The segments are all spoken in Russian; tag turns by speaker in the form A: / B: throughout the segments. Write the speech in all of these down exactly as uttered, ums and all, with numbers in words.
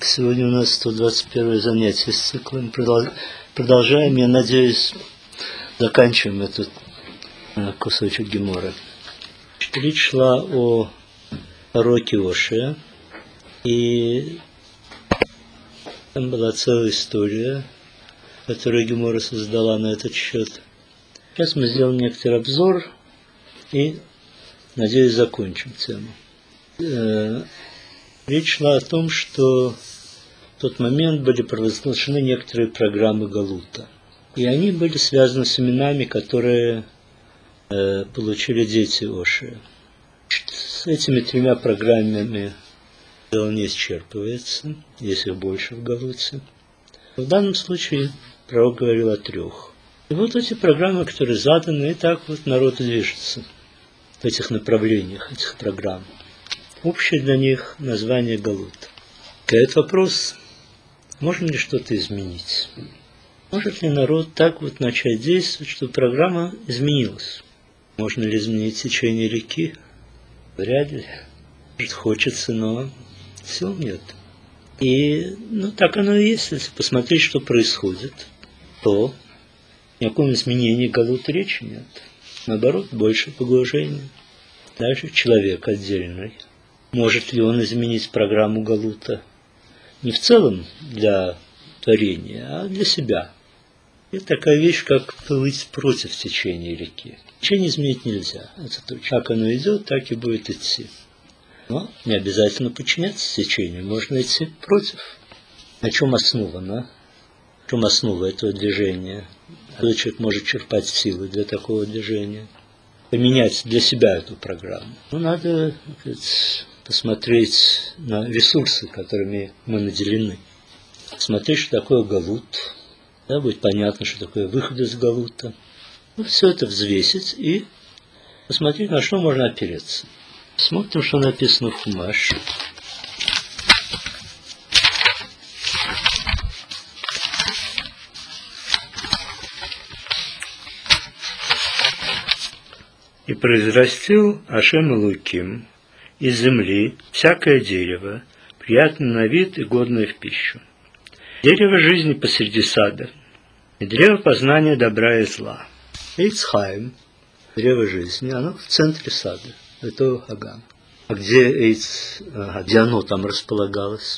A: Сегодня у нас сто двадцать первое занятие с циклом. Продолжаем, я надеюсь, заканчиваем этот кусочек Гемора. Речь шла о пророке Ошия, и там была целая история, которую Гемора создала на этот счет. Сейчас мы сделаем некоторый обзор и, надеюсь, закончим тему. Речь шла о том, что в тот момент были провозглашены некоторые программы Галута. И они были связаны с именами, которые э, получили дети Ошия. С этими тремя программами дело не исчерпывается, есть их больше в Галуте. В данном случае пророк говорил о трех. И вот эти программы, которые заданы, и так вот народ движется в этих направлениях, этих программ. Общее для них название Галут. Этот вопрос, можно ли что-то изменить? Может ли народ так вот начать действовать, чтобы программа изменилась? Можно ли изменить течение реки? Вряд ли. Может, хочется, но сил нет. И ну, так оно и есть. Если посмотреть, что происходит, то ни о каком изменении Галут речи нет. Наоборот, больше погружения. Даже человек отдельный. Может ли он изменить программу Галута? Не в целом для творения, а для себя. Это такая вещь, как плыть против течения реки. Течение изменить нельзя. Это точно. Как оно идет, так и будет идти. Но не обязательно подчиняться течению. Можно идти против. На чем основано? В чем основа этого движения? Когда человек может черпать силы для такого движения? Поменять для себя эту программу. Ну, надо, так сказать, посмотреть на ресурсы, которыми мы наделены. Смотреть, что такое Галут. Да, будет понятно, что такое выход из Галута. Ну, все это взвесить и посмотреть, на что можно опереться. Смотрим, что написано в Хумаш. И произрастил Ашем Элоким из земли всякое дерево, приятное на вид и годное в пищу. Дерево жизни посреди сада, и древо познания добра и зла. Эйц Хаим, древо жизни, оно в центре сада, это Хаган. А где Эйц, а где оно там располагалось?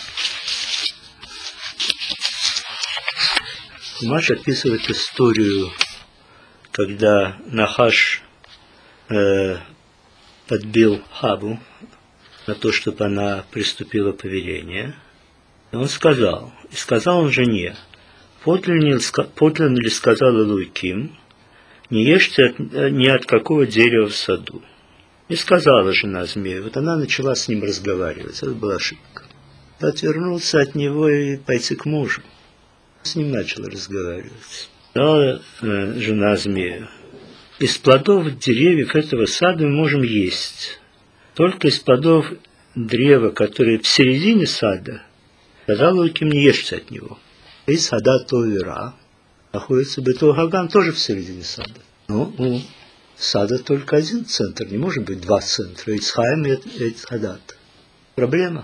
A: Хумаш описывает историю, когда Нахаш э, подбил Хаву на то, чтобы она приступила повеление. И он сказал, и сказал он жене, подлинно ли сказал Элоким, не ешьте от, ни от какого дерева в саду. И сказала жена змею, вот она начала с ним разговаривать, это была ошибка. Отвернуться от него и пойти к мужу. С ним начала разговаривать. Сказала э, жена змею, из плодов деревьев этого сада мы можем есть. Только из плодов древа, которое в середине сада, сказал Элоким, не ешьте от него. И сада Товера находится Бето Хаган тоже в середине сада. Но у сада только один центр, не может быть два центра. Эйцхайм и Эйцхадат. Проблема.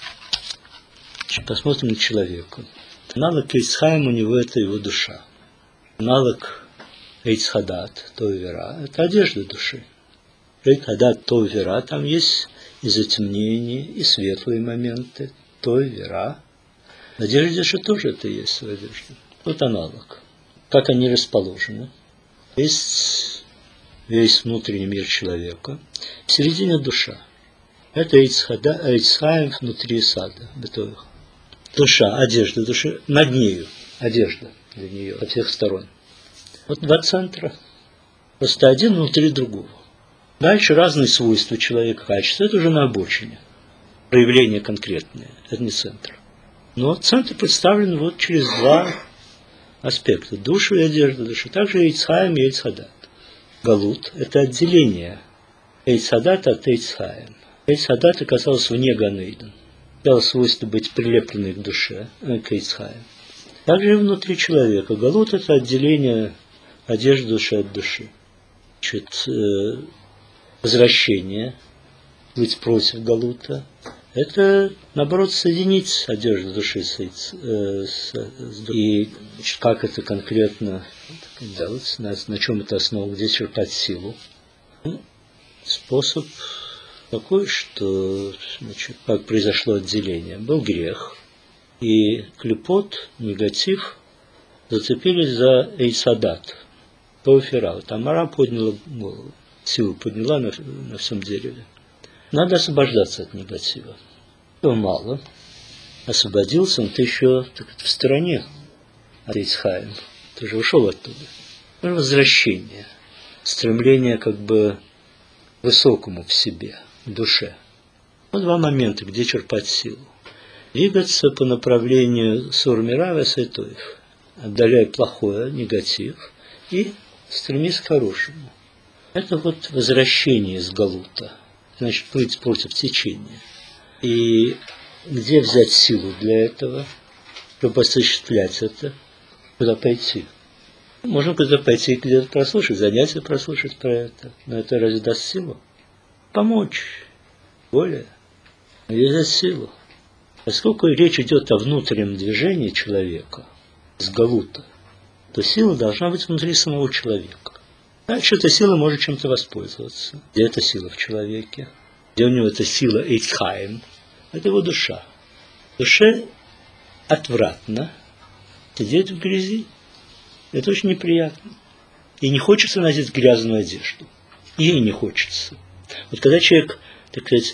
A: Посмотрим на человека. Аналог Эйцхайм у него это его душа. Аналог Эйцхадат, Товера, это одежда души. Эйцхадат, Товера, там есть и затемнение, и светлые моменты. Товера. В одежде души тоже это есть в одежде. Вот аналог. Как они расположены. Есть весь внутренний мир человека. В середине душа. Это Эйцхайм внутри сада. Душа, одежда души. Над нею одежда для нее со всех сторон. Вот два центра. Просто один внутри другого. Дальше разные свойства человека, качества. Это уже на обочине. Проявление конкретное. Это не центр. Но центр представлен вот через два аспекта. Душу и одежду души. Также Эйцхайм и Эйцхадат. Галут – это отделение Эйцхадата от Эйцхайм. Эйцхадат оказался вне Ганейден. Дал свойство быть прилепленной к душе, к Эйцхайм. Также и внутри человека. Галут – это отделение одежды души от души. Значит, возвращение, быть против Галута, это, наоборот, соединить одежду души с, э, с, с и как это конкретно делать, на, на чем это основа, где черпать силу. Ну, способ такой, что, значит, как произошло отделение. Был грех, и клепот, негатив, зацепились за Эйсадат, Пауфера. Тамара подняла голову, силу подняла на, на всем дереве. Надо освобождаться от негатива. Его мало. Освободился, он ты еще так, в стороне от Эйсхайм. Ты же ушел оттуда. Возвращение. Стремление как бы к высокому в себе, в душе. Вот два момента, где черпать силу. Двигаться по направлению Сурмирава Сайтоев, отдаляя плохое, негатив, и стремись к хорошему. Это вот возвращение из Галута. Значит, плыть против течения. И где взять силу для этого, чтобы осуществлять это? Куда пойти? Можно куда пойти, где-то прослушать, занятия прослушать про это. Но это разве даст силу? Помочь. Более. И взять силу. Поскольку речь идет о внутреннем движении человека с Галута, то сила должна быть внутри самого человека. Значит, эта сила может чем-то воспользоваться. Где эта сила в человеке? Где у него эта сила Эйцхайм? Это его душа. Душе отвратно сидеть в грязи. Это очень неприятно. И не хочется носить грязную одежду. Ей не хочется. Вот когда человек, так сказать,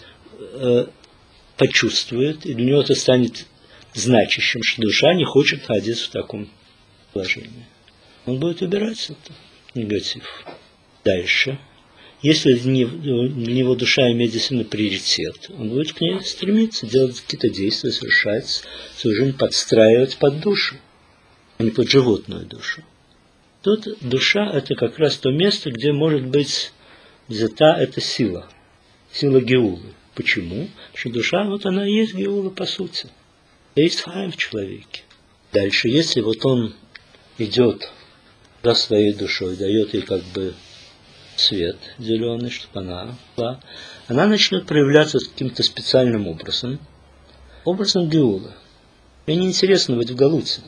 A: почувствует, и для него это станет значащим, что душа не хочет находиться в таком положении, он будет убирать это, негатив. Дальше. Если для него душа имеет действительно приоритет, он будет к ней стремиться, делать какие-то действия, совершать, свою жизнь подстраивать под душу, а не под животную душу. Тут душа – это как раз то место, где может быть взята эта сила, сила Геулы. Почему? Потому что душа, вот она и есть Геула по сути. Есть хайм в человеке. Дальше, если вот он идет за своей душой, дает ей как бы цвет зеленый, чтобы она была, она начнет проявляться каким-то специальным образом, образом Геулы. Ей неинтересно быть в Галуте.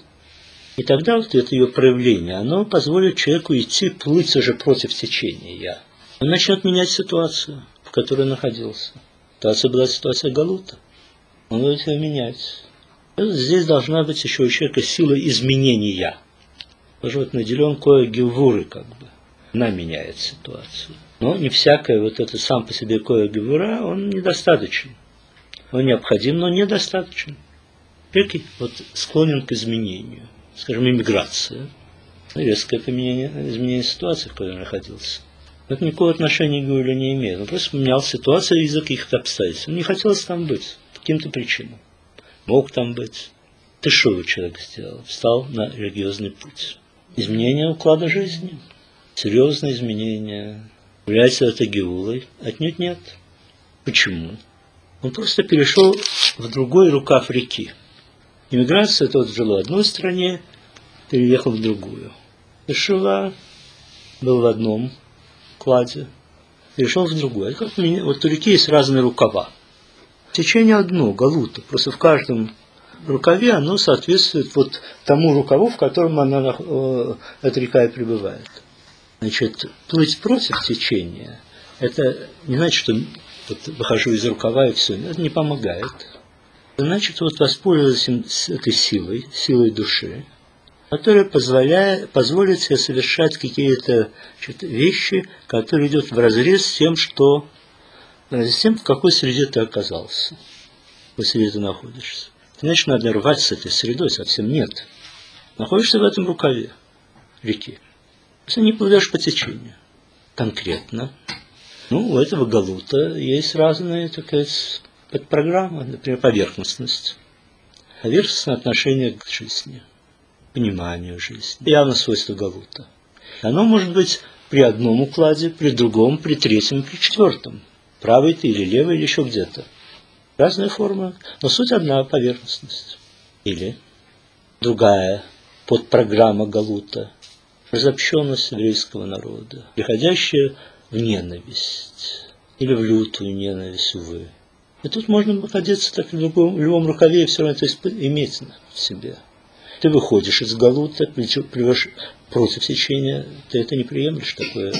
A: И тогда вот это ее проявление, оно позволит человеку идти, плыть уже против течения «я». Он начнет менять ситуацию, в которой находился. Ситуация была ситуация Галута. Он будет ее менять. Здесь должна быть еще у человека сила изменения. Тоже вот наделен кое гевуры, как бы. Она меняет ситуацию. Но не всякое вот это сам по себе кое гевура, он недостаточен. Он необходим, но недостаточен. Человек вот склонен к изменению. Скажем, иммиграция. Резкое изменение, изменение ситуации, в которой он находился. Это никакого отношения к Геуле не имеет. Он просто поменял ситуацию из-за каких-то обстоятельств. Он не хотелось там быть по каким-то причинам. Мог там быть. Ты что человек сделал? Встал на религиозный путь. Изменение уклада жизни. Серьезное изменение. Является это Геулой? Отнюдь нет. Почему? Он просто перешел в другой рукав реки. Иммиграция, это вот жил в одной стране, переехал в другую. Ишува был в одном кладе, перешел в другой. Как у меня, вот у реки есть разные рукава. Течение одно, Галута. Просто в каждом рукаве оно соответствует вот тому рукаву, в котором она, э, эта река и пребывает. Значит, плыть против течения, это не значит, что вот, выхожу из рукава и все. Это не помогает. Значит, вот воспользоваться этой силой, силой души, которая позволяет, позволит себе совершать какие-то значит, вещи, которые идут вразрез с тем, что, с тем, в какой среде ты оказался, в какой среде ты находишься. Значит, надо рвать с этой средой, совсем нет. Находишься в этом рукаве реки. Если не плывешь по течению. Конкретно. Ну, у этого Галута есть разные, так сказать, подпрограммы, например, поверхностность. Поверхностное отношение к жизни. Пониманию жизни. Явно свойство Галута. Оно может быть при одном укладе, при другом, при третьем, при четвертом. Правый ты или левый, или еще где-то. Разные формы, но суть одна – поверхностность. Или другая подпрограмма Галута – разобщенность еврейского народа, приходящая в ненависть или в лютую ненависть, увы. И тут можно одеться так в любом, в любом рукаве и все равно это иметь в себе. Ты выходишь из галута, плывешь против течения, ты это не приемлешь, такое,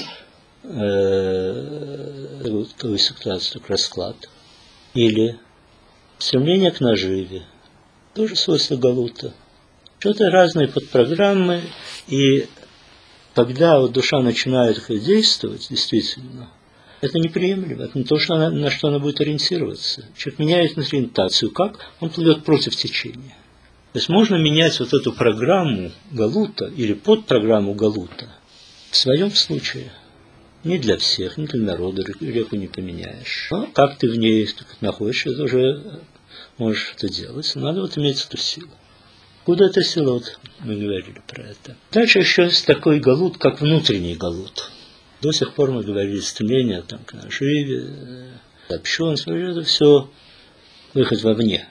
A: э, такую ситуацию, такой расклад. Или стремление к наживе, тоже свойство галута. Что-то разные подпрограммы, и когда вот душа начинает действовать, действительно, это неприемлемо, это не то, что она, на что она будет ориентироваться. Человек меняет ориентацию, как? Он плывет против течения. То есть можно менять вот эту программу галута или подпрограмму галута в своем случае. Не для всех, не для народа, реку не поменяешь. Но как ты в ней находишься, это уже можешь это делать. Надо вот иметь эту силу. Куда эта сила? Вот мы говорили про это. Дальше еще есть такой галут, как внутренний галут. До сих пор мы говорили стремление там, к наживе, общенность, это все выход вовне.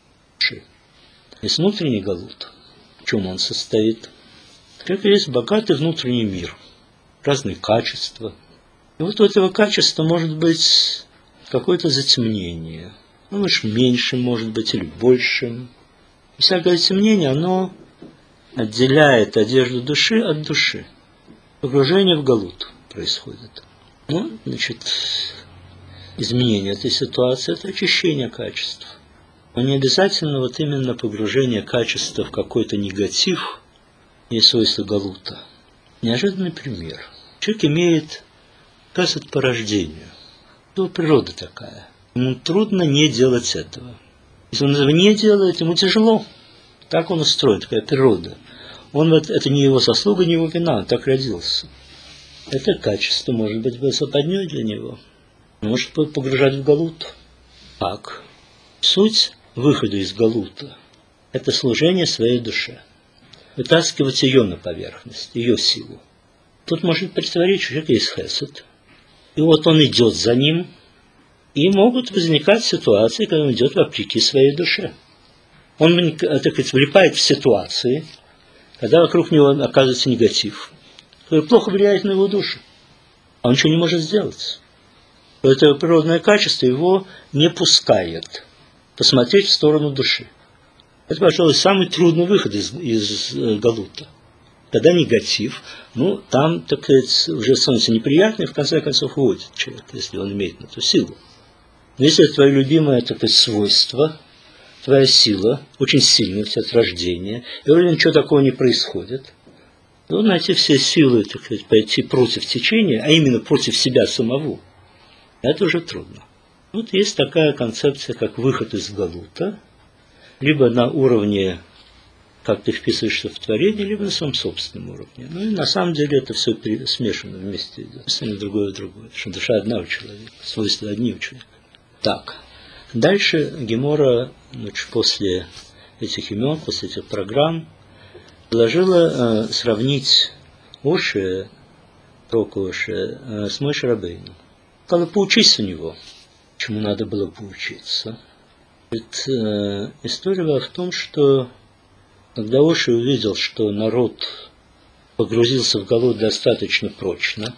A: Есть внутренний галут. В чем он состоит? Это есть богатый внутренний мир. Разные качества. И вот у этого качества может быть какое-то затемнение. Ну, лишь меньшим, может быть, или большим. Всякое затемнение, оно отделяет одежду души от души. Погружение в галут происходит. Ну, значит, изменение этой ситуации – это очищение качеств. Но не обязательно вот именно погружение качества в какой-то негатив есть свойство галута. Неожиданный пример. Человек имеет касет по рождению. Это природа такая. Ему трудно не делать этого. Если он этого не делает, ему тяжело. Так он устроен, такая природа. Он, это не его заслуга, не его вина, он так родился. Это качество может быть западней для него. Он может погружать в галут. Как? Суть выхода из галута – это служение своей душе. Вытаскивать ее на поверхность, ее силу. Тут может противоречить, у человека есть хесед. И вот он идет за ним, и могут возникать ситуации, когда он идет вопреки своей душе. Он, так сказать, влипает в ситуации, когда вокруг него оказывается негатив, который плохо влияет на его душу. А он ничего не может сделать. Это природное качество его не пускает посмотреть в сторону души. Это, пожалуй, самый трудный выход из, из э, галута. Когда негатив, ну, там, так сказать, уже становится неприятно, и в конце концов уводит человек, если он имеет на то силу. Но если это твое любимое, так сказать, свойство, твоя сила, очень сильная, все от рождения, и вроде ничего такого не происходит, то найти все силы, так сказать, пойти против течения, а именно против себя самого, это уже трудно. Вот есть такая концепция, как выход из галута, либо на уровне, как ты вписываешься в творение, либо на своем собственном уровне. Ну и на самом деле это все смешано вместе идет. Остальное другое другое. Потому что душа одна у человека, свойства одни у человека. Так. Дальше Гемора, значит, после этих имен, после этих программ, предложила э, сравнить Оше, пророка Оше, э, с Моше Рабейну. Сказала, поучись у него. Чему надо было поучиться? Ведь, э, история была в том, что когда Оше увидел, что народ погрузился в галут достаточно прочно,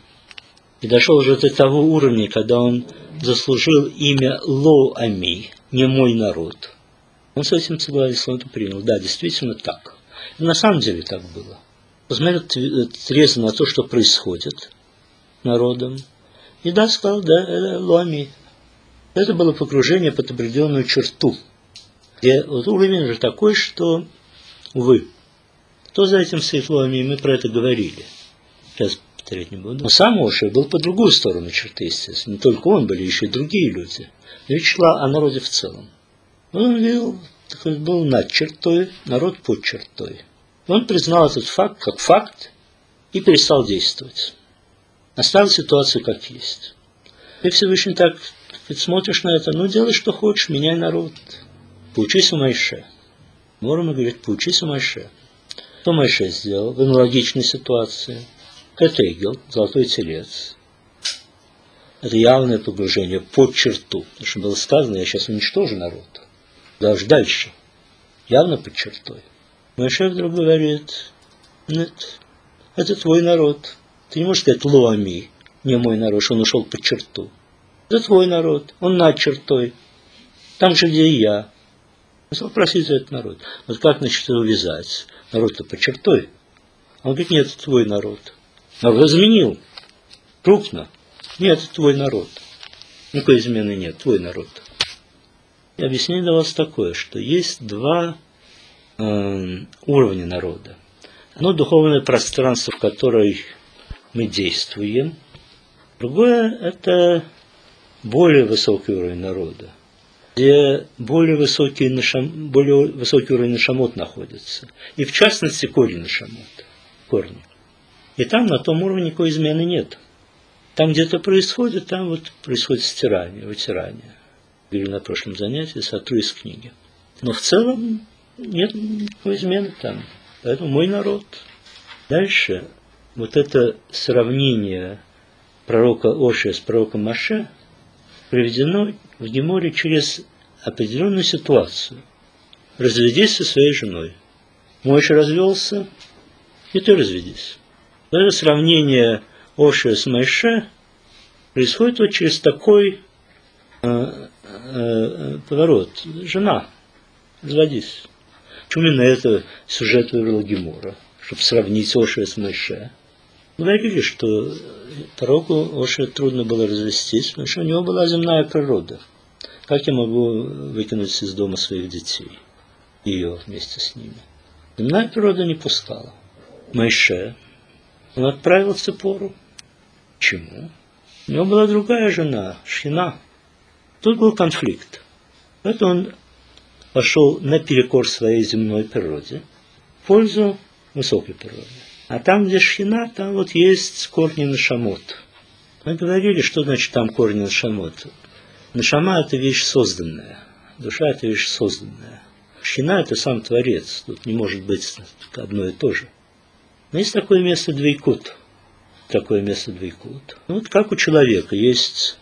A: и дошел уже до того уровня, когда он заслужил имя Ло-Ами, не мой народ, он с этим согласился, он это принял. Да, действительно так. И на самом деле так было. Посмотрел трезво на то, что происходит народом, и да, сказал, да, Ло-Ами. Это было погружение под определенную черту, где вот уровень же такой, что, увы, кто за этим стоит Ло-Ами, мы про это говорили. Сейчас повторять не буду. Но сам Оше был по другую сторону черты, естественно. Не только он, были еще и другие люди. Речь шла о народе в целом. Он видел, был над чертой, народ под чертой. Он признал этот факт как факт и перестал действовать. Оставил ситуацию как есть. Ты Всевышний так смотришь на это, ну делай, что хочешь, меняй народ. Поучись у Моше. Морма говорит, поучись у Моше. Что Моше сделал в аналогичной ситуации? Категел, золотой телец. Это явное погружение под черту. Потому что было сказано, я сейчас уничтожу народ. Даже дальше. Явно под чертой. Моше вдруг говорит, нет, это твой народ. Ты не можешь сказать Ло-Ами, не мой народ, что он ушел под черту. Это твой народ, он над чертой. там же, где и я. Он стал просить за этот народ. Вот как, значит, его вязать? Народ-то под чертой. Он говорит, нет, это твой народ. Народ изменил. Крупно. Нет, это твой народ. Никакой измены нет, твой народ. И объяснение давалось такое, что есть два э, уровня народа. Одно духовное пространство, в которое мы действуем. Другое – это более высокий уровень народа, где более высокий, нашам, более высокий уровень нашамот находится. И в частности корень нашамот. Корни. И там на том уровне никакой измены нет. Там где-то происходит, там вот происходит стирание, вытирание. Говорили на прошлом занятии, сотру из книги. Но в целом нет никакой измены там. Поэтому мой народ. Дальше вот это сравнение пророка Ошия с пророком Моше приведено в Геморе через определенную ситуацию. Разведись со своей женой. Моше развелся, и ты разведись. Это сравнение Ошия с Моше происходит вот через такой э, э, поворот. Жена, разводись. Почему именно это сюжет выбрала Гемора? Чтобы сравнить Ошия с Моше. Говорили, что пророку Ошия трудно было развестись, потому что у него была земная природа. Как я могу выкинуть из дома своих детей? Ее вместе с ними. Земная природа не пускала. Моше, он отправил Ципору. Почему? У него была другая жена, Шхина. Тут был конфликт. Поэтому он пошел наперекор своей земной природе в пользу высокой природы. А там, где Шхина, там вот есть корни нашамот. Мы говорили, что значит там корни нашамот. Нашама – это вещь созданная. Душа – это вещь созданная. Шхина – это сам Творец. Тут не может быть одно и то же. Но есть такое место двейкут. Такое место двейкут. Ну, вот как у человека есть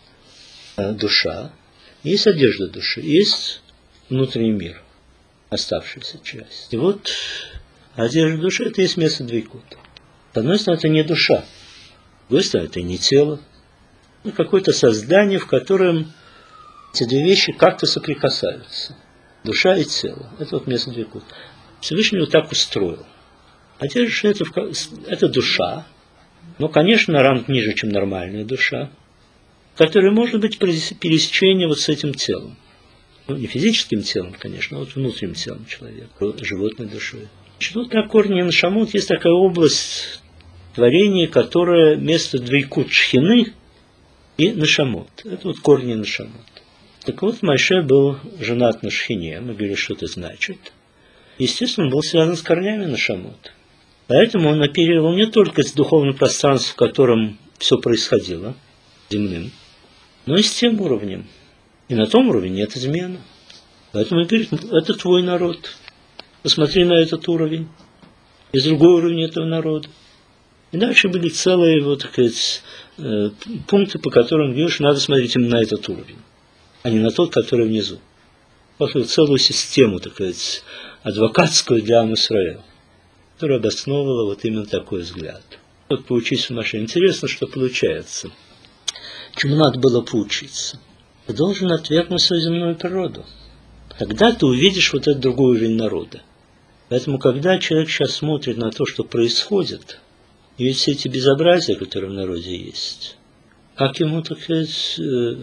A: душа, есть одежда души, есть внутренний мир, оставшаяся часть. И вот одежда души – это есть место двейкут. С одной стороны, это не душа, с другой стороны, это не тело. Ну, какое-то создание, в котором эти две вещи как-то соприкасаются. Душа и тело. Это вот место двейкут. Всевышний его так устроил. Одежда – это, это душа, но, конечно, ранг ниже, чем нормальная душа, которая может быть пересечение вот с этим телом. Ну, не физическим телом, конечно, а вот внутренним телом человека, животной душой. Вот на корне нашамот есть такая область творения, которая место двейкут шхины и нашамот. Это вот корни нашамот. Так вот, Моше был женат на Шхине. Мы говорили, что это значит. Естественно, он был связан с корнями нашамот. Поэтому он оперировал не только с духовным пространством, в котором все происходило, земным, но и с тем уровнем. И на том уровне нет измены. Поэтому он говорит, это твой народ. Посмотри на этот уровень. Есть другой уровень этого народа. И дальше были целые вот, так сказать, пункты, по которым говоришь, надо смотреть именно на этот уровень, а не на тот, который внизу. Пошли целую систему, так сказать, адвокатскую для Ам Исраэля, которая обосновывала вот именно такой взгляд. Вот поучись в Моше. Интересно, что получается. Чему надо было поучиться? Ты должен отвергнуть свою земную природу. Тогда ты увидишь вот этот другой уровень народа. Поэтому, когда человек сейчас смотрит на то, что происходит, и ведь все эти безобразия, которые в народе есть, как ему, так сказать,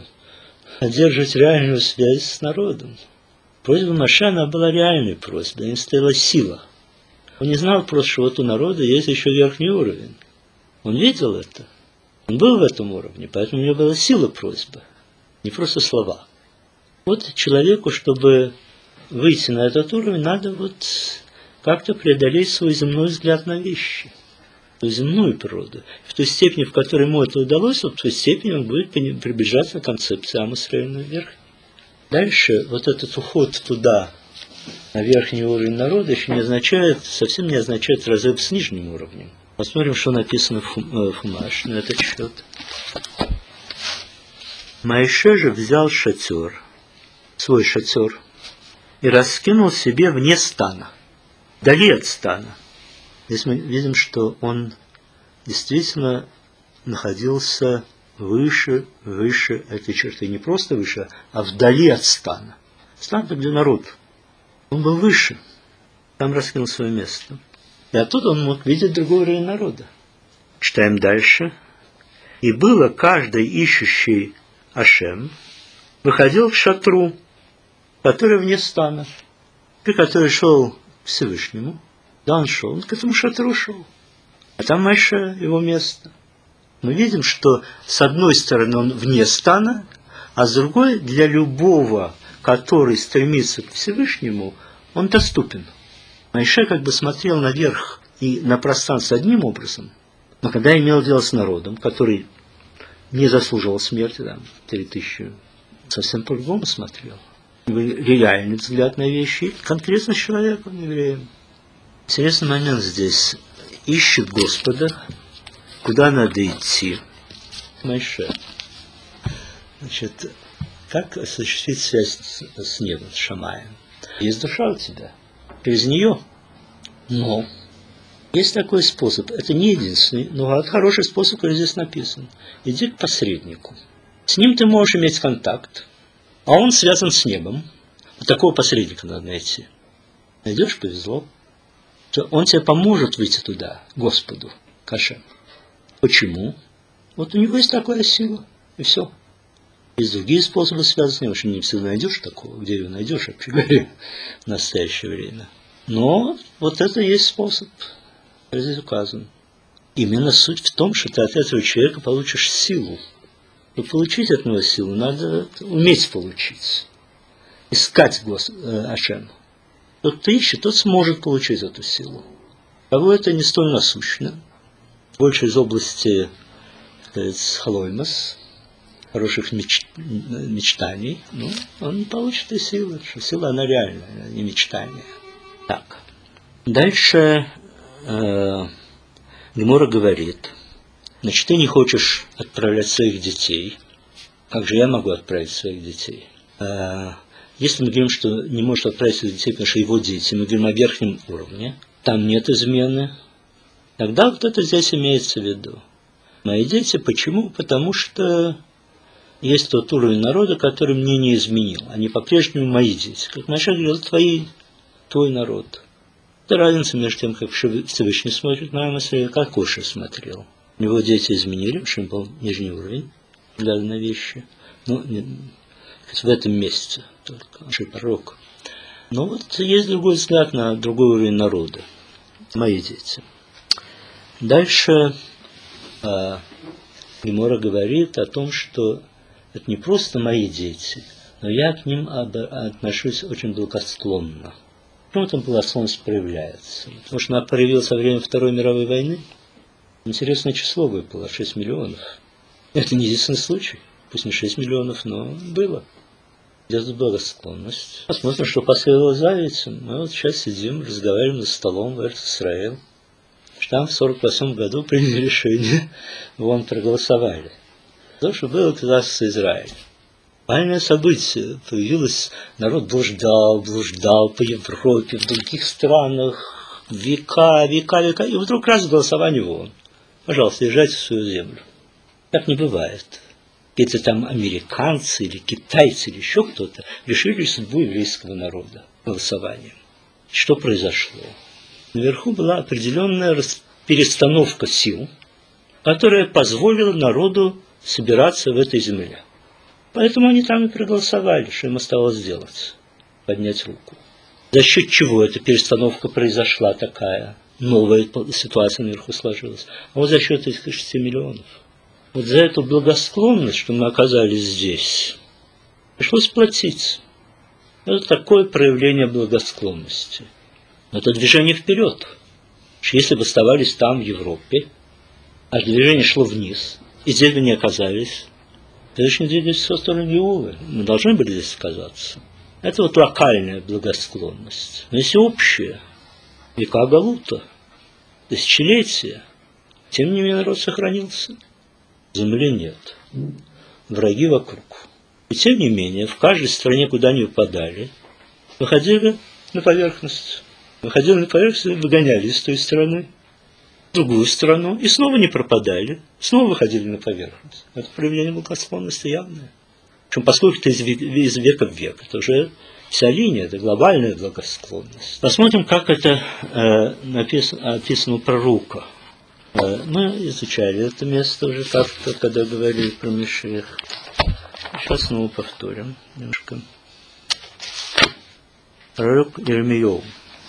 A: одерживать реальную связь с народом? Просьба Моше, она была реальной просьбой, не стояла сила. Он не знал просто, что вот у народа есть еще верхний уровень. Он видел это. Он был в этом уровне, поэтому у него была сила просьбы, не просто слова. Вот человеку, чтобы выйти на этот уровень, надо вот как-то преодолеть свой земной взгляд на вещи, свою земную природу. В той степени, в которой ему это удалось, вот в той степени он будет приближаться к концепции Ам Исраэля наверх. Дальше вот этот уход туда, на верхний уровень народа, еще не означает, совсем не означает разрыв с нижним уровнем. Посмотрим, что написано в Хумаш на этот счет. Моше же взял шатер, свой шатер, и раскинул себе вне стана, вдали от стана. Здесь мы видим, что он действительно находился выше, выше этой черты. Не просто выше, а вдали от стана. Стан, где народ. Он был выше. Там раскинул свое место. И оттуда он мог видеть другой уровень народа. Читаем дальше. И было каждый ищущий Ашем выходил к шатру, который вне стана, при который шел к Всевышнему. Да, он шел, он к этому шатру шел. А там Моше, его место. Мы видим, что с одной стороны он вне стана, а с другой для любого, который стремится к Всевышнему, он доступен. Моше как бы смотрел наверх и на пространство одним образом, но когда имел дело с народом, который не заслуживал смерти, там, три тысячи, совсем по-другому смотрел. Реальный взгляд на вещи, конкретно с человеком, евреем. Интересный момент здесь. Ищет Господа, куда надо идти. Моше. Значит, как осуществить связь с, с небом, с Шамаем? Есть душа у тебя, через нее. Но есть такой способ. Это не единственный, но хороший способ, который здесь написан. Иди к посреднику. С ним ты можешь иметь контакт, а он связан с небом. Вот такого посредника надо найти. Найдешь, повезло. То он тебе поможет выйти туда, Господу, к Ашему. Почему? Вот у него есть такая сила, и все. Есть другие способы связаны с ним, что не всегда найдешь такого, где его найдешь, вообще говоря, в настоящее время. Но вот это и есть способ, здесь указан. Именно суть в том, что ты от этого человека получишь силу. И получить от него силу надо уметь получить. Искать Гос... Ашема. Тот, кто ищет, тот сможет получить эту силу. Кого это не столь насущно. Больше из области, сказать, халоймас, хороших меч... мечтаний, ну, он не получит и силы, что сила, она реальная, а не мечтание. Так. Дальше э, Гемора говорит, значит, ты не хочешь отправлять своих детей, как же я могу отправить своих детей? Э, Если мы говорим, что не может отправить своих детей, потому что его дети, мы говорим о верхнем уровне, там нет измены, тогда вот это здесь имеется в виду. Мои дети, почему? Потому что есть тот уровень народа, который мне не изменил. Они по-прежнему мои дети. Как Моше говорил, твои, твой народ. Это разница между тем, как Всевышний смотрит на мысли, как Коша смотрел. У него дети изменили, потому что он был нижний уровень, взгляда на вещи. Ну, в этом месяце только, он пророк. Но вот есть другой взгляд на другой уровень народа. Мои дети. Дальше э, Гемора говорит о том, что это не просто мои дети, но я к ним отношусь очень благосклонно. Почему эта благосклонность проявляется? Потому что она проявилась во время Второй мировой войны. Интересное число выпало, шесть миллионов. Это не единственный случай. Пусть не шесть миллионов, но было. Идет благосклонность. Посмотрим, что последовало за этим. Мы вот сейчас сидим, разговариваем за столом в Эрец-Исраэль. Там в сорок восьмом году приняли решение, вон проголосовали. То, что было государство Израиль. Важное событие. Появилось, народ блуждал, блуждал по Европе, в других странах, века, века, века. И вдруг раз голосование вон. Пожалуйста, езжайте в свою землю. Так не бывает. Какие-то там американцы или китайцы или еще кто-то решили судьбу еврейского народа голосованием. Что произошло? Наверху была определенная перестановка сил, которая позволила народу собираться в этой земле. Поэтому они там и проголосовали, что им осталось сделать. Поднять руку. За счет чего эта перестановка произошла такая? Новая ситуация наверху сложилась. А вот за счет этих шести миллионов. Вот за эту благосклонность, что мы оказались здесь, пришлось платить. Это такое проявление благосклонности. Но это движение вперед. Если бы оставались там, в Европе, а движение шло вниз, и здесь бы не оказались, то еще не двигались в сторону Геулы. Мы должны были здесь оказаться. Это вот локальная благосклонность. Но если общая, века Галута, тысячелетия, тем не менее народ сохранился. Земли нет. Враги вокруг. И тем не менее, в каждой стране, куда они выпадали, выходили на поверхность. Выходили на поверхность и выгоняли с той стороны в другую страну. И снова не пропадали. Снова выходили на поверхность. Это проявление благосклонности явное. Причем поскольку это из века в век, это уже вся линия, это глобальная благосклонность. Посмотрим, как это э, написано, описано у пророка. Э, мы изучали это место уже как-то, когда говорили про Машиах. Сейчас снова повторим немножко. Пророк Ирмияу.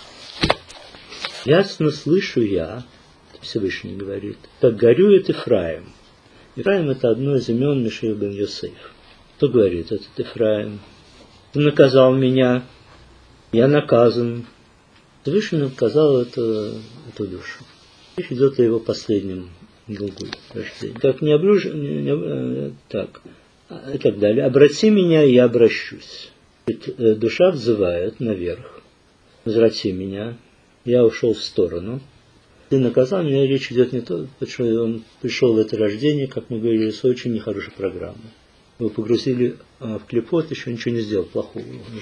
A: Ясно слышу я, Всевышний говорит, как горюет Ифраим. Ифраим — это одно из имен Машиах бен Йосеф. Кто говорит, этот Ифраим? Ты наказал меня, я наказан. Всевышний наказал это, эту душу. Речь идет о его последнем Гилгуле. Как не обруж... не... Так. И так далее. Обрати меня, и я обращусь. Душа взывает наверх. Возврати меня. Я ушел в сторону. Ты наказал меня, речь идет не то, потому что он пришел в это рождение, как мы говорили, с очень нехорошей программой. Его погрузили в клепот, еще ничего не сделал плохого.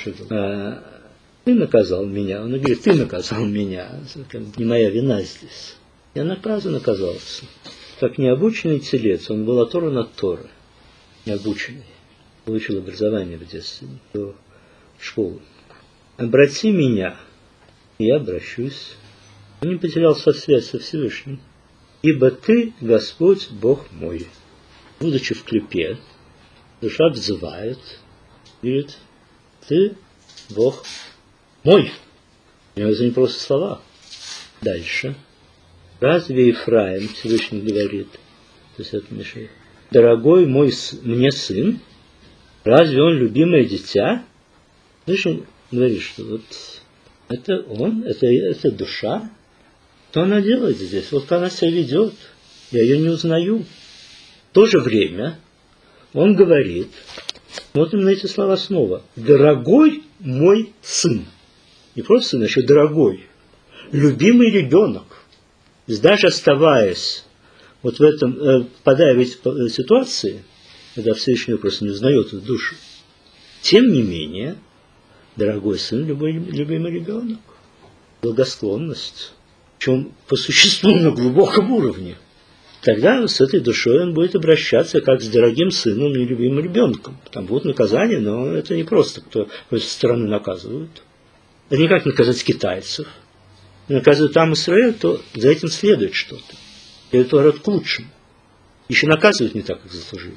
A: А, ты наказал меня. Он говорит, ты наказал меня. Это не моя вина здесь. Я наказан оказался. Как необученный телец, он был оторван от Торы. Необученный. Получил образование в детстве, до школы. Обрати меня, и я обращусь. Он не потерял связь со Всевышним. Ибо ты, Господь, Бог мой. Будучи в клепе, душа взывает, говорит, ты Бог мой. Это не просто слова. Дальше. Разве Ифраим, Всевышний говорит, то есть это Машиах, дорогой мой мне сын, разве он любимое дитя? Всевышний говорит, что вот это он, это, это душа. Что она делает здесь? Вот она себя ведет. Я ее не узнаю. В то же время он говорит, смотрим на эти слова снова, дорогой мой сын. Не просто сын, а еще дорогой. Любимый ребенок. То есть даже оставаясь вот в этом, э, попадая в эти ситуации, когда Всевышний просто не узнает эту душу, тем не менее, дорогой сын, любой, любимый ребенок. Благосклонность. Причем по существу на глубоком уровне. Тогда с этой душой он будет обращаться как с дорогим сыном и любимым ребенком. Там будут наказания, но это не просто, кто со стороны наказывают. Это не как наказать китайцев. Наказывают там Израиль, то за этим следует что-то. И это поворот к лучшему. Еще наказывают не так, как заслужили.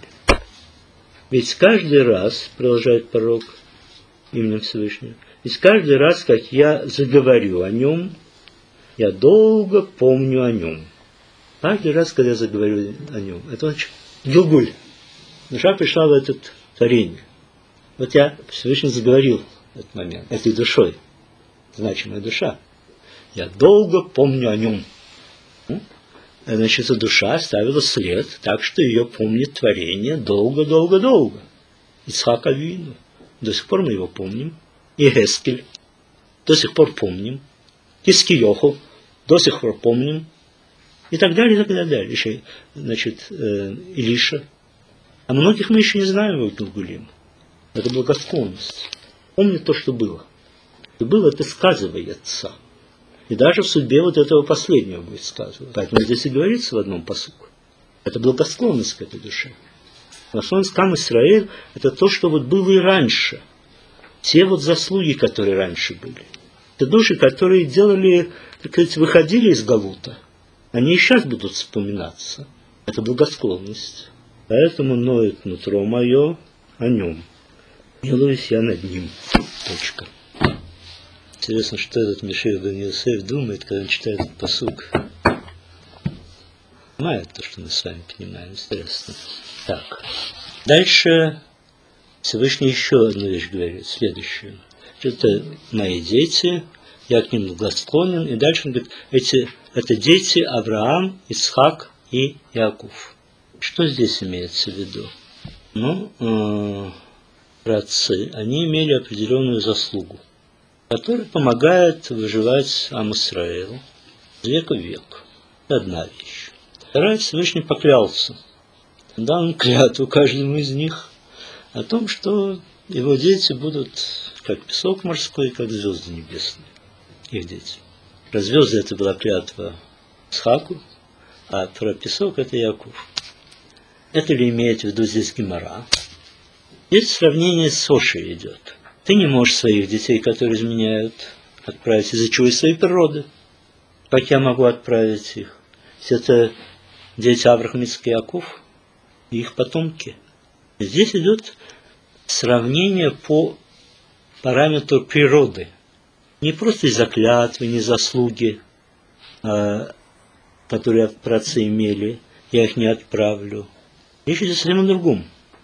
A: Ведь каждый раз, продолжает пророк именем Всевышнего, ведь каждый раз, как я заговорю о нем, я долго помню о нем. Каждый раз, когда я заговорю о нем, это значит Гилгуль. Душа пришла в это творение. Вот я Всевышний заговорил в этот момент, этой душой, значимая душа. Я долго помню о нем. Значит, эта душа оставила след, так что ее помнит творение долго-долго-долго. Ицхак Авину. До сих пор мы его помним. И Гескель. До сих пор помним. Хискиоху. До сих пор помним. И так далее, и так далее. Еще, значит, э, Илиша. А многих мы еще не знаем в Гилгулим. Это благосклонность. Помнит то, что было. И было, это сказывается. И даже в судьбе вот этого последнего будет сказано. Поэтому здесь и говорится в одном пасуке. Это благосклонность к этой душе. Благосклонность к Ам Исраэль – это то, что вот было и раньше. Те вот заслуги, которые раньше были. Это души, которые делали, так сказать, выходили из Галута. Они и сейчас будут вспоминаться. Это благосклонность. Поэтому ноет нутро мое о нем. Милуюсь я над ним. Точка. Интересно, что этот Машиах бен Йосеф думает, когда он читает этот пасук. Понимает то, что мы с вами понимаем. Интересно. Так. Дальше Всевышний еще одну вещь говорит. Следующую. Это мои дети, я к ним благосклонен. И дальше он говорит, эти, это дети Авраам, Исхак и Яков. Что здесь имеется в виду? Ну, э, праотцы, они имели определенную заслугу, который помогает выживать Ам Исраэлю с века в век. Это одна вещь. Вторая, Всевышний поклялся. Дал клятву каждому из них о том, что его дети будут как песок морской, как звезды небесные. Их дети. Про звезды это была клятва Исхаку, а про песок это Яков. Это ли имеет в виду здесь Гемара? Здесь сравнение с Сошей идет. Ты не можешь своих детей, которые изменяют, отправить из-за чего? Из своей природы. Как я могу отправить их? Если это дети Авраам, Ицхак и Иаков и их потомки. Здесь идет сравнение по параметру природы. Не просто из-за клятвы, не заслуги, которые праотцы имели, я их не отправлю. Речь идет совсем о другом.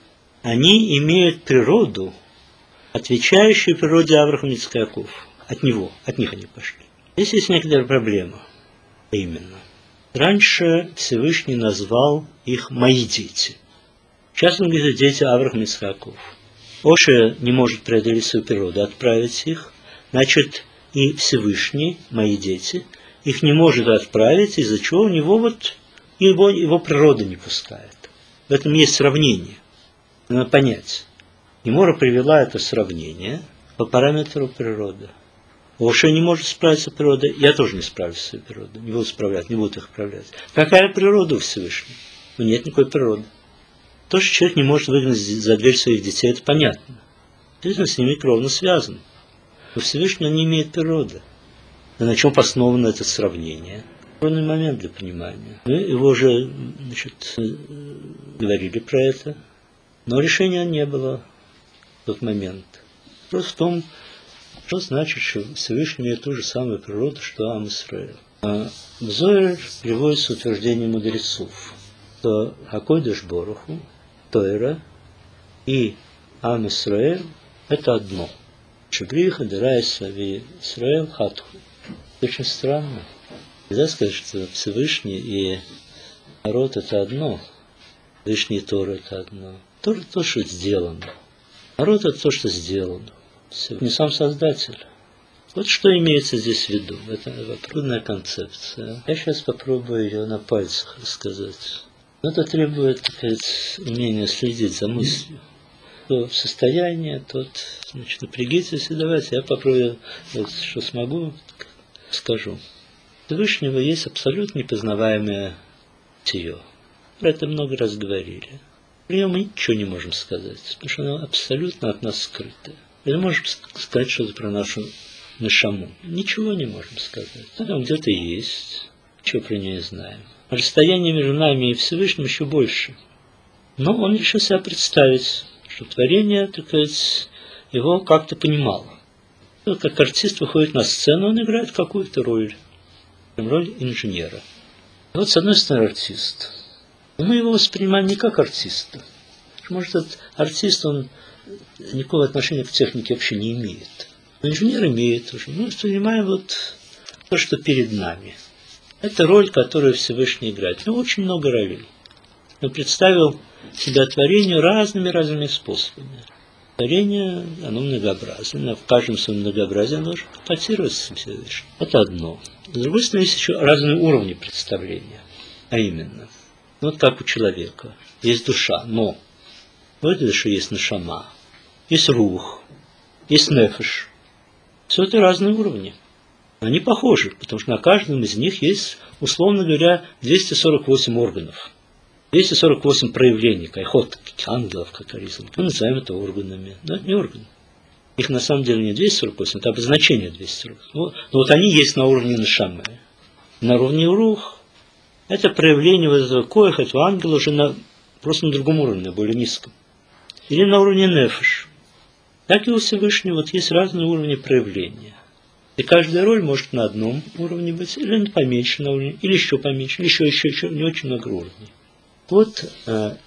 A: Они имеют природу, отвечающую природе Авраама, Ицхака и Иакова. От него, от них они пошли. Здесь есть некоторая проблема. А именно, раньше Всевышний назвал их «мои дети». Сейчас он говорит «дети Авраама, Ицхака и Иакова». Оша не может преодолеть свою природу, отправить их. Значит, и Всевышний, мои дети, их не может отправить, из-за чего у него вот его, его природа не пускает. В этом есть сравнение. Надо понять. Гемора привела это сравнение по параметру природы. Оша не может справиться с природой, я тоже не справлюсь с своей природой. Не буду справлять, не буду их управлять. Какая природа у Всевышнего? Ну, нет никакой природы. То, что человек не может выгнать за дверь своих детей, это понятно. Действительно, с ними кровно связан. Но Всевышний не имеет природы. И на чем основано это сравнение? Трудный момент для понимания. Мы его уже, значит, говорили про это, но решения не было в тот момент. Вопрос в том, что значит, что Всевышний имеет ту же самую природу, что Ам Исраэль. А в Зоэре приводится утверждение мудрецов, что Акодеш Боруху, Тойра и Ам Исраэль – это одно. Шебриха, Дерайса, Ви Исраэль, Хатху. Очень странно. Нельзя сказать, что Всевышний и народ – это одно. Всевышний и Тора – это одно. Тора – то, что сделано. Народ – это то, что сделано. Не сам Создатель. Вот что имеется здесь в виду. Это трудная концепция. Я сейчас попробую ее на пальцах рассказать. Но это требует, так сказать, умения следить за мыслью. Кто в состоянии, тот, значит, напрягитесь, и давайте я попробую, вот, что смогу, скажу. У Всевышнего есть абсолютно непознаваемое тие. Про это много раз говорили. При нем мы ничего не можем сказать, потому что оно абсолютно от нас скрытое. Мы не можем сказать что-то про нашу нешаму. Ничего не можем сказать. Там где-то есть, чего про нее не знаем. Расстояние между нами и Всевышним еще больше. Но он решил себя представить, что творение, так сказать, его как-то понимало. Как артист выходит на сцену, он играет какую-то роль. Роль инженера. И вот с одной стороны артист. Но мы его воспринимаем не как артиста. Может, этот артист, он никакого отношения к технике вообще не имеет. Но инженер имеет уже. Мы воспринимаем вот то, что перед нами. Это роль, которую Всевышний играет. Ну, очень много ролей. Он представил себя творению разными-разными способами. Творение, оно многообразно. В каждом своем многообразии оно должно компенсироваться с Всевышним. Это одно. С другой стороны, есть еще разные уровни представления. А именно, вот как у человека. Есть душа, но в этой душе есть нешама, есть рух, есть нефеш. Все это разные уровни. Они похожи, потому что на каждом из них есть, условно говоря, двести сорок восемь органов. двести сорок восемь проявлений, кайхот, ангелов, как аризм. Мы называем это органами. Но это не органы. Их на самом деле не двести сорок восемь, это обозначение двести сорок восемь. Но, но вот они есть на уровне нешамы. На уровне рух это проявление вот этого коиха, этого ангела уже на, просто на другом уровне, более низком. Или на уровне нефеш. Так и у Всевышнего вот есть разные уровни проявления. И каждая роль может на одном уровне быть, или на поменьше на уровне, или еще поменьше, или еще, еще, еще не очень много уровней. Вот э,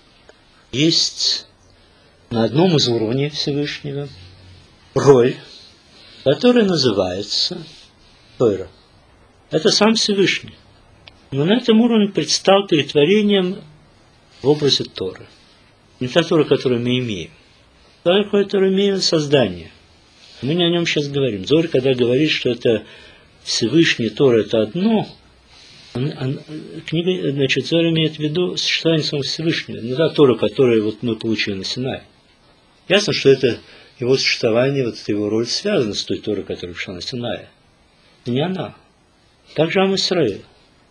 A: есть на одном из уровней Всевышнего роль, которая называется Тойра. Это сам Всевышний. Но на этом уровне предстал перед творением в образе Торы. Не та Тора, которую мы имеем. Тора, которую имеем создание. Мы не о нем сейчас говорим. Зор, когда говорит, что это Всевышний Тора, это одно, он, он, книга, значит, Зор имеет в виду существование самого Всевышнего. Не та Тора, которую вот мы получили на Синае. Ясно, что это его существование, вот его роль связана с той Торой, которая пришла на Синае. Это не она. Также Ам Исраэль.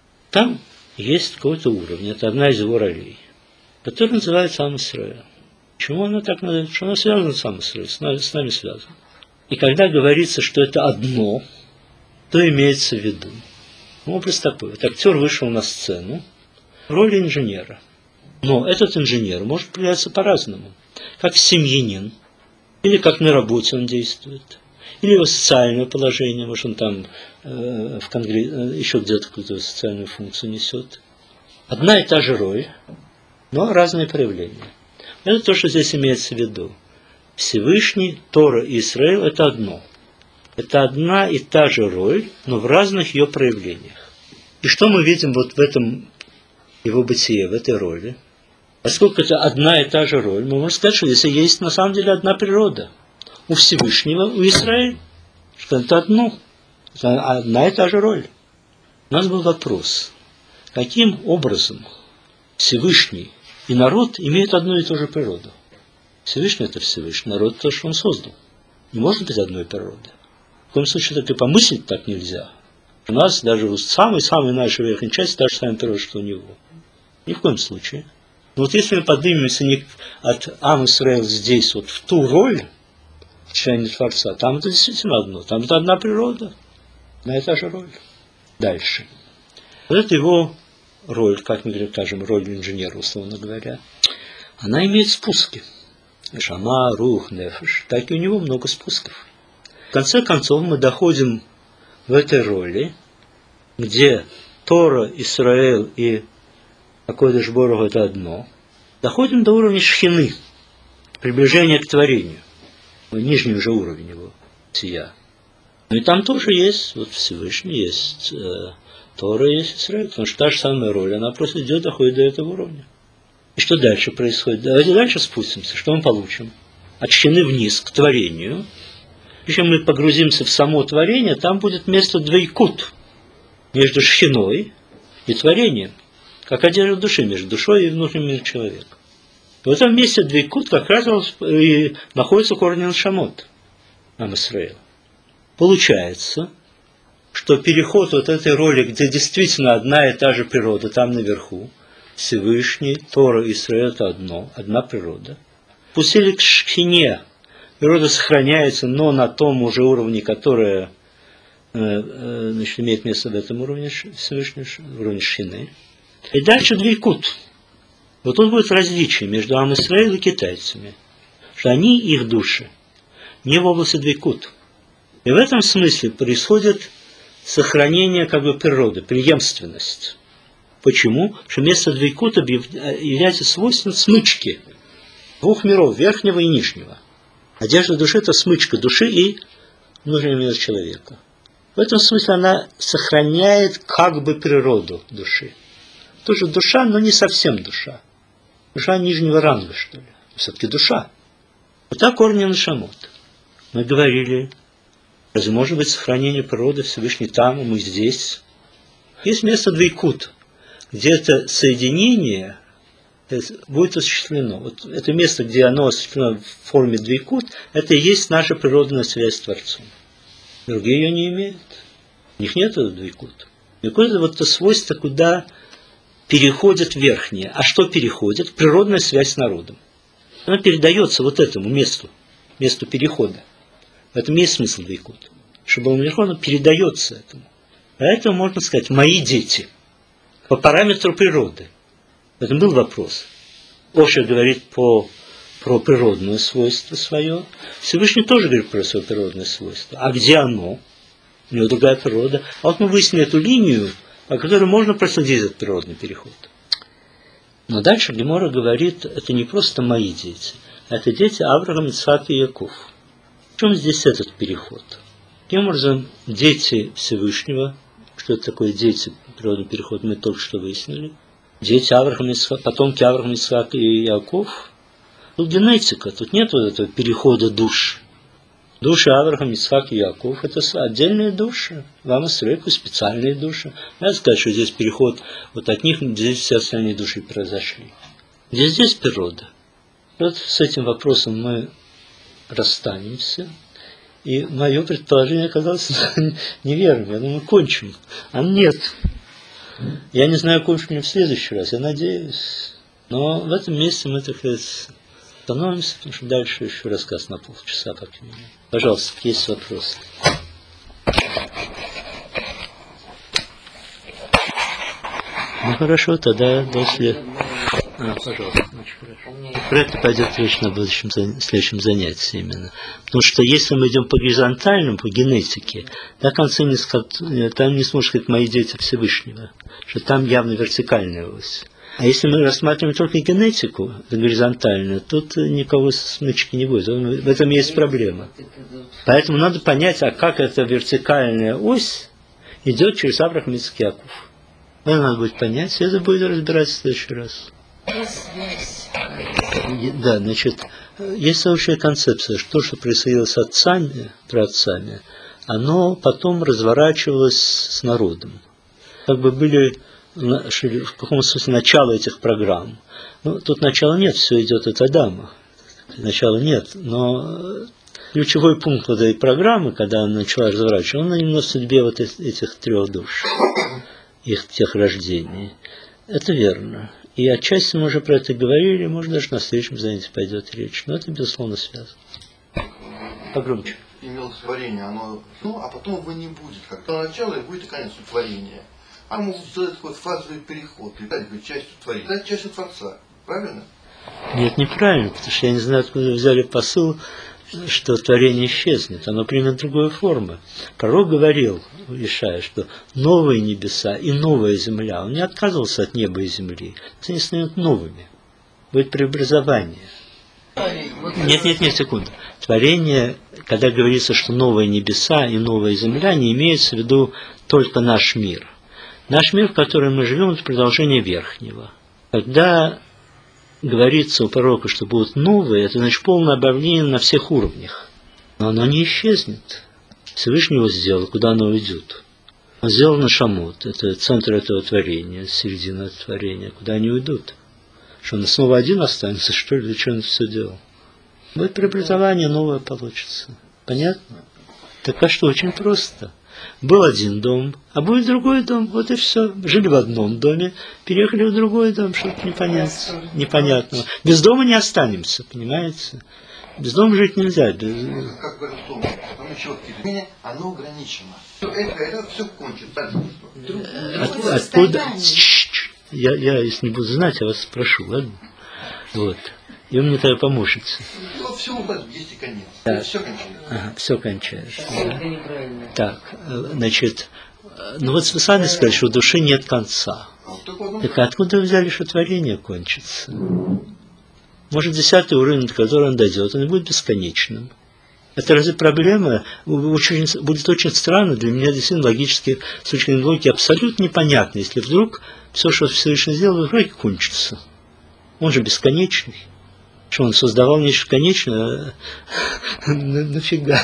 A: Там есть какой-то уровень, это одна из его ролей, который называется Ам Исраэль. Почему она так называется? Потому что она связана с Ам-Исраэль, с нами, с нами связана. И когда говорится, что это одно, то имеется в виду. Образ такой. Вот актер вышел на сцену в роли инженера. Но этот инженер может проявляться по-разному. Как семьянин, или как на работе он действует, или его социальное положение, может он там э, в конгресс, э, еще где-то какую-то социальную функцию несет. Одна и та же роль, но разные проявления. Это то, что здесь имеется в виду. Всевышний, Тора и Исраэль – это одно. Это одна и та же роль, но в разных ее проявлениях. И что мы видим вот в этом его бытие, в этой роли? Поскольку это одна и та же роль, мы можем сказать, что если есть на самом деле одна природа. У Всевышнего, у Израиля, что это одно. Это одна и та же роль. У нас был вопрос, каким образом Всевышний и народ имеют одну и ту же природу? Всевышний – это Всевышний, народ – то, что он создал. Не может быть одной природы. В коем случае так и помыслить так нельзя. У нас даже в самой-самой нашей верхней части та же самая природа, что у него. Ни в коем случае. Но вот если мы поднимемся не от Ам-Исраэль здесь, вот в ту роль, члене Творца, там это действительно одно. Там это одна природа. Одна и та же роль. Дальше. Вот это его роль, как мы скажем, роль инженера, условно говоря, она имеет спуски. Шама, рух, нефеш. Так и у него много спусков. В конце концов мы доходим в этой роли, где Тора, Исраэль и Акодеш Борух это одно, доходим до уровня шхины, приближения к творению, нижний уже уровень его сия. Ну и там тоже есть, вот Всевышний есть, э, Тора есть Исраэль, потому что та же самая роль, она просто идет, доходит до этого уровня. И что дальше происходит? Давайте дальше спустимся, что мы получим? От шхины вниз, к творению. Если мы погрузимся в само творение, там будет место двойкут между шхиной и творением, как одежда души, между душой и внутренним миром человека. В этом месте двойкут как раз и находится корень Нешамот, Ам-Исраэль. Получается, что переход вот этой роли, где действительно одна и та же природа, там наверху, Всевышний, Тора, Исраэль – это одно, одна природа. Пустили к шхине. Природа сохраняется, но на том уже уровне, которое э, э, значит, имеет место в этом уровне Всевышнего, уровне шхины. И дальше двойкут. Вот тут будет различие между Ам-Исраэль и китайцами. Что они, их души, не в области двойкут. И в этом смысле происходит сохранение как бы природы, преемственность. Почему? Потому что место двойкута является свойством смычки двух миров, верхнего и нижнего. Одежда души – это смычка души и внутреннего мира человека. В этом смысле она сохраняет как бы природу души. Тоже душа, но не совсем душа. Душа нижнего ранга, что ли. Все-таки душа. Вот так корни Нешамот. Мы говорили, разве может быть сохранение природы Всевышней там, и мы здесь? Есть место двойкут, где это соединение будет осуществлено. Вот это место, где оно осуществлено в форме двойкут, это и есть наша природная связь с Творцом. Другие ее не имеют. У них нет этого двойкут. Двойкут – это вот это свойство, куда переходит верхнее. А что переходит? Природная связь с народом. Она передается вот этому месту, месту перехода. В этом есть смысл двойкут. Чтобы он наверху, оно передается этому. Поэтому можно сказать, мои дети, по параметру природы. В этом был вопрос. Оша говорит по, про природное свойство свое. Всевышний тоже говорит про свое природное свойство. А где оно? У него другая природа. А вот мы выяснили эту линию, по которой можно проследить этот природный переход. Но дальше Гемора говорит, это не просто мои дети, это дети Авраама, Ицхака и Яков. В чем здесь этот переход? Таким образом, дети Всевышнего, что это такое дети, природный переход, мы только что выяснили. Дети Авраама, Ицхака, потомки Авраама, Ицхака и Яков. Тут генетика, тут нет вот этого перехода душ. Души Авраама, Ицхак и Яков – это отдельные души. Вам Исраэль специальные души. Надо сказать, что здесь переход, вот от них здесь все остальные души произошли. Где здесь природа? Вот с этим вопросом мы расстанемся. И мое предположение оказалось неверным. Я думаю, кончим. А нет. Я не знаю, кончим ли в следующий раз. Я надеюсь. Но в этом месте мы, так сказать, остановимся, потому что дальше еще рассказ на полчаса как минимум. Пожалуйста, есть вопросы? Ну хорошо, тогда после... А, пожалуйста, очень хорошо. Про это пойдет речь на будущем, следующем занятии именно. Потому что если мы идем по горизонтальному, по генетике, до конца не сказать, там не сможет сказать мои дети Всевышнего, что там явно вертикальная ось. А если мы рассматриваем только генетику горизонтальную, тут никого смычки не будет. В этом есть проблема. Поэтому надо понять, а как эта вертикальная ось идет через Авраам, Ицхак, Яков. Это надо будет понять, и это будет разбираться в следующий раз. Да, значит, есть общая концепция, что то, что происходило с отцами, праотцами, оно потом разворачивалось с народом. Как бы были, в каком смысле, начало этих программ. Ну, тут начала нет, все идет от Адама. Начала нет, но ключевой пункт вот этой программы, когда она начала разворачиваться, он именно в судьбе вот этих трех душ, их тех рождений. Это верно. И отчасти мы уже про это говорили, может, даже на следующем занятии пойдет речь. Но это, безусловно, связано. Погромче.
B: Имел творение, оно, ну, а потом его не будет. Как начало и будет и конец творения. А могут сделать такой фазовый переход, и дать быть частью творения. Дать частью Творца. Правильно?
A: Нет, неправильно, потому что я не знаю, откуда вы взяли посыл, что творение исчезнет, оно примет другую форму. Пророк говорил, Ишая, что новые небеса и новая земля, он не отказывался от неба и земли, они станут новыми, будет преобразование. Нет, нет, нет, секунду. Творение, когда говорится, что новые небеса и новая земля, не имеется в виду только наш мир. Наш мир, в котором мы живем, это продолжение верхнего. Когда говорится у пророка, что будут новые, это значит полное обновление на всех уровнях. Но оно не исчезнет. Всевышний его сделал, куда оно уйдет. Он сделал Нашамот, это центр этого творения, середина этого творения, куда они уйдут. Что он снова один останется, что ли, для чего он все делал? Будет преобразование новое получится. Понятно? Так а что, очень просто. Был один дом, а будет другой дом, вот и все. Жили в одном доме, переехали в другой дом, что-то непонятно, непонятного. Без дома не останемся, понимаете? Без дома жить нельзя. Без...
B: Как говорил Том, там еще какие-то... Оно ограничено. Это, это все кончится.
A: От, откуда? Я, я, если не буду знать, я вас спрошу, ладно? Вот. И вы мне тогда поможете.
B: Ну, все у вас есть и конец.
A: Да.
B: Все кончается.
A: Ага, все кончается. Да. Так, значит, ну вот вы сами сказали, что у души нет конца. Так откуда вы взяли, что творение кончится? Может, десятый уровень, до которого он дойдет, он будет бесконечным. Это разве проблема? Очень, будет очень странно, для меня действительно логически, с точки зрения логики, абсолютно непонятно, если вдруг все, что Всевышний сделал, вроде кончится. Он же бесконечный. Что он создавал нечто конечное? Нафига?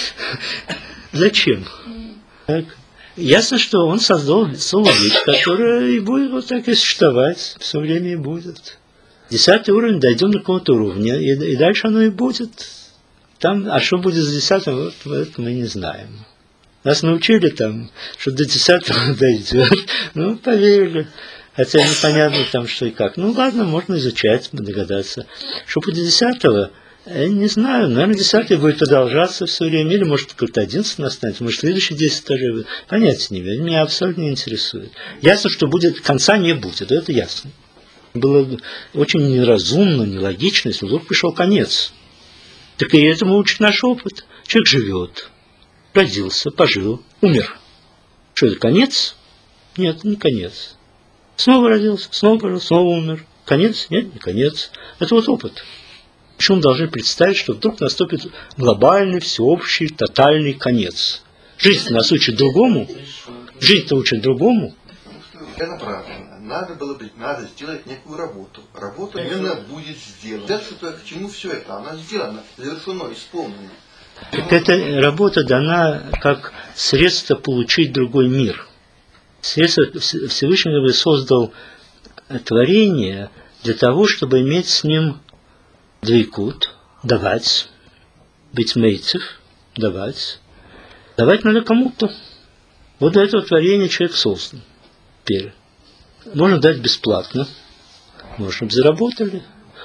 A: Зачем? Так. Ясно, что он создал соловей, который и будет вот так и существовать, все время и будет. Десятый уровень, дойдем до какого-то уровня, и, и дальше оно и будет. Там, а что будет с десятым, вот, это мы не знаем. Нас научили там, что до десятого дойдет. Ну, поверили. Хотя непонятно там, что и как. Ну, ладно, можно изучать, догадаться. Что будет до десятого, я не знаю. Наверное, десятый будет продолжаться все время. Или, может, как-то одиннадцатый настанет. Может, следующие десять тоже. Понятия не имею. Меня абсолютно не интересует. Ясно, что будет, конца не будет. Это ясно. Было очень неразумно, нелогично, если вдруг пришел конец. Так и этому учит наш опыт. Человек живет, родился, пожил, умер. Что это, конец? Нет, не конец. Снова родился, снова пожил, снова умер. Конец? Нет, не конец. Это вот опыт. Почему мы должны представить, что вдруг наступит глобальный, всеобщий, тотальный конец? Жизнь нас учит другому. Жизнь-то учит другому.
B: Это правда. Надо было бы, надо сделать некую работу. Работа именно будет сделана. Дальше к чему все это? Она сделана, завершено, исполнено.
A: Так эта работа дана как средство получить другой мир. Средство Всевышний создал творение для того, чтобы иметь с ним двойкут, давать, быть мейцев, давать. Давать надо кому-то. Вот для этого творения человек создан. Теперь. Можно дать бесплатно, можно бы заработали.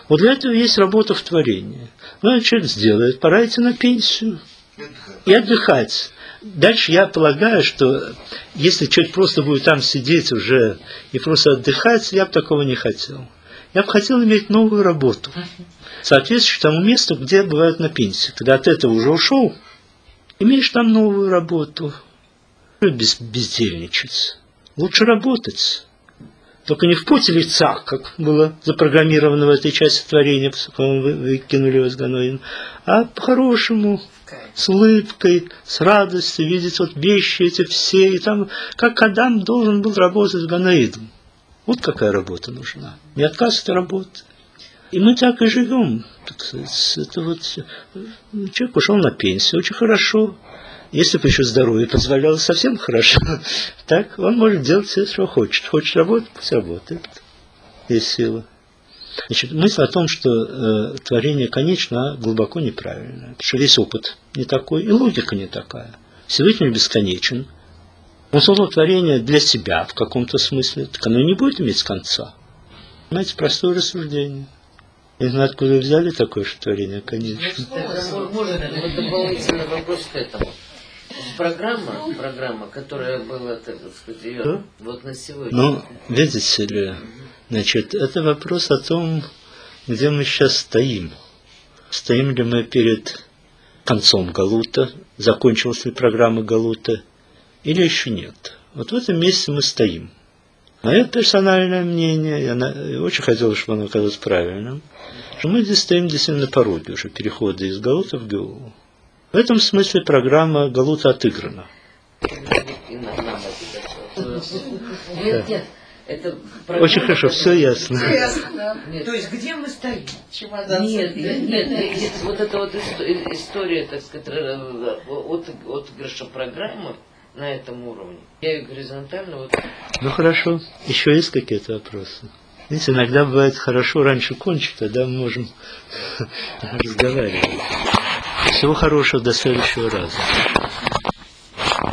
A: Вот для этого есть работа в творении. Ну, человек сделает, пора идти на пенсию и отдыхать. Дальше я полагаю, что если человек просто будет там сидеть уже и просто отдыхать, я бы такого не хотел. Я бы хотел иметь новую работу, соответствующую тому месту, где бывают на пенсии. Когда от этого уже ушел, имеешь там новую работу. Без, бездельничать. Лучше работать. Только не в поте лица, как было запрограммировано в этой части творения, поскольку вы выкинули его из Ганоидом, а по-хорошему, с улыбкой, с радостью, видеть вот вещи эти все. И там, как Адам должен был работать в Ганоидом. Вот какая работа нужна. Не отказ от работы. И мы так и живем. Так сказать. Это вот человек ушел на пенсию, очень хорошо. Если бы еще здоровье позволяло совсем хорошо, так он может делать все, что хочет. Хочет работать, пусть работает. Есть сила. Значит, мысль о том, что э, творение конечно, глубоко неправильная. Потому что весь опыт не такой, и логика не такая. Всевышний бесконечен. Он создал творение для себя в каком-то смысле. Так оно не будет иметь конца. Понимаете, простое рассуждение. Не знаю, откуда вы взяли такое же творение, конечно.
C: Это можно дополнительный вопрос к этому. Программа, программа, которая была, так сказать, ее да? Вот на сегодня.
A: Ну, видите ли, значит, это вопрос о том, где мы сейчас стоим. Стоим ли мы перед концом Галута, закончилась ли программа Галута, или еще нет. Вот в этом месте мы стоим. Мое персональное мнение, я очень хотел, чтобы оно оказалось правильным, что мы здесь стоим действительно на пороге уже перехода из Галута в Геулу. В этом смысле программа Галута отыграна.
C: Нет, нет, это
A: очень хорошо, все ясно.
D: Все ясно, да. То есть где мы стоим?
C: Чемодан. Нет, нет, нет, нет, вот эта вот история, так сказать, от, отыгрыша программы на этом уровне. Я ее горизонтально вот.
A: Ну хорошо, еще есть какие-то вопросы? Видите, иногда бывает хорошо раньше кончить, тогда мы можем разговаривать. Всего хорошего, до следующего раза.